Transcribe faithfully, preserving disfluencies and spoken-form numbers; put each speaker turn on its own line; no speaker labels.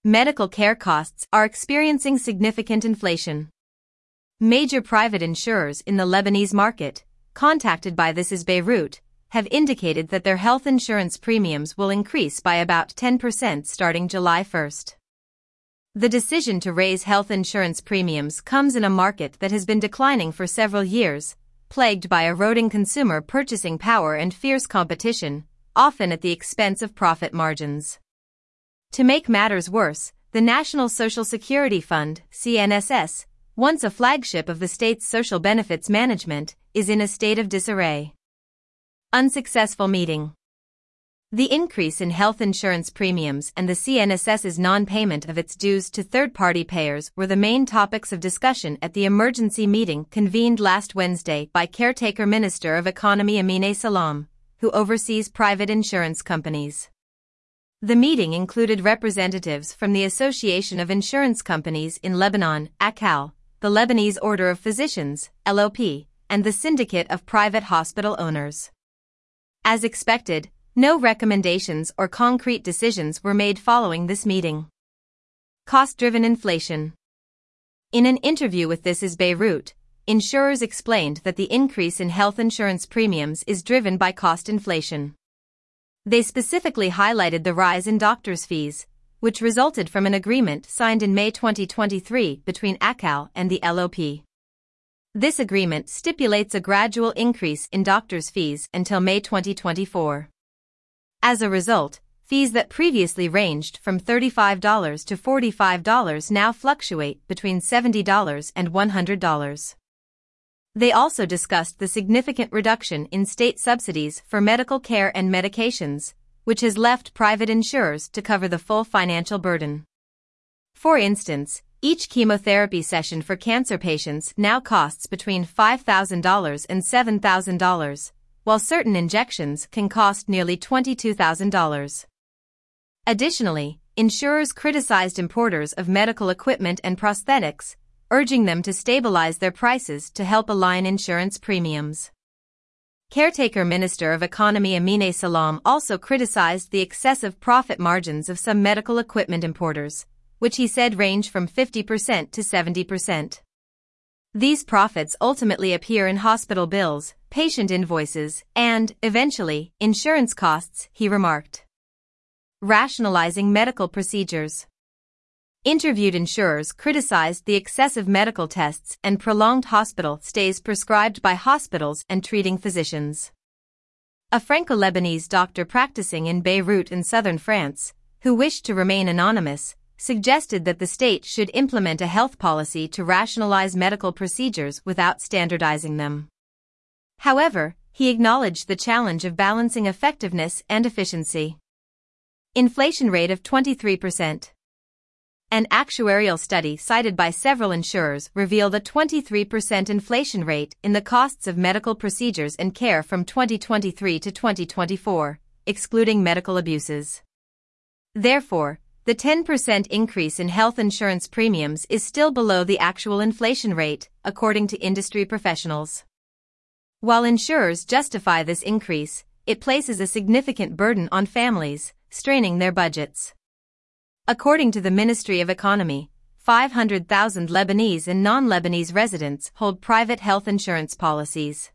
medical care costs are experiencing significant inflation. Major private insurers in the Lebanese market, contacted by This Is Beirut, have indicated that their health insurance premiums will increase by about ten percent starting July first. The decision to raise health insurance premiums comes in a market that has been declining for several years, plagued by eroding consumer purchasing power and fierce competition, often at the expense of profit margins. To make matters worse, the National Social Security Fund, C N S S, once a flagship of the state's social benefits management, is in a state of disarray. Unsuccessful meeting. The increase in health insurance premiums and the CNSS's non-payment of its dues to third-party payers were the main topics of discussion at the emergency meeting convened last Wednesday by caretaker Minister of Economy Amineh Salam, who oversees private insurance companies. The meeting included representatives from the Association of Insurance Companies in Lebanon, A C A L, the Lebanese Order of Physicians, L O P, and the Syndicate of Private Hospital Owners. As expected, no recommendations or concrete decisions were made following this meeting. Cost-driven inflation. In an interview with This Is Beirut, insurers explained that the increase in health insurance premiums is driven by cost inflation. They specifically highlighted the rise in doctors' fees, which resulted from an agreement signed in May twenty twenty-three between A C A L and the L O P. This agreement stipulates a gradual increase in doctors' fees until May twenty twenty-four. As a result, fees that previously ranged from thirty-five dollars to forty-five dollars now fluctuate between seventy dollars and one hundred dollars. They also discussed the significant reduction in state subsidies for medical care and medications, which has left private insurers to cover the full financial burden. For instance, each chemotherapy session for cancer patients now costs between five thousand dollars and seven thousand dollars, while certain injections can cost nearly twenty-two thousand dollars. Additionally, insurers criticized importers of medical equipment and prosthetics, urging them to stabilize their prices to help align insurance premiums. Caretaker Minister of Economy Amineh Salam also criticized the excessive profit margins of some medical equipment importers, which he said range from fifty percent to seventy percent. These profits ultimately appear in hospital bills, patient invoices, and, eventually, insurance costs, he remarked. Rationalizing medical procedures. Interviewed insurers criticized the excessive medical tests and prolonged hospital stays prescribed by hospitals and treating physicians. A Franco-Lebanese doctor practicing in Beirut in southern France, who wished to remain anonymous, suggested that the state should implement a health policy to rationalize medical procedures without standardizing them. However, he acknowledged the challenge of balancing effectiveness and efficiency. Inflation rate of twenty-three percent. An actuarial study cited by several insurers revealed a twenty-three percent inflation rate in the costs of medical procedures and care from twenty twenty-three to twenty twenty-four, excluding medical abuses. Therefore, the ten percent increase in health insurance premiums is still below the actual inflation rate, according to industry professionals. While insurers justify this increase, it places a significant burden on families, straining their budgets. According to the Ministry of Economy, five hundred thousand Lebanese and non-Lebanese residents hold private health insurance policies.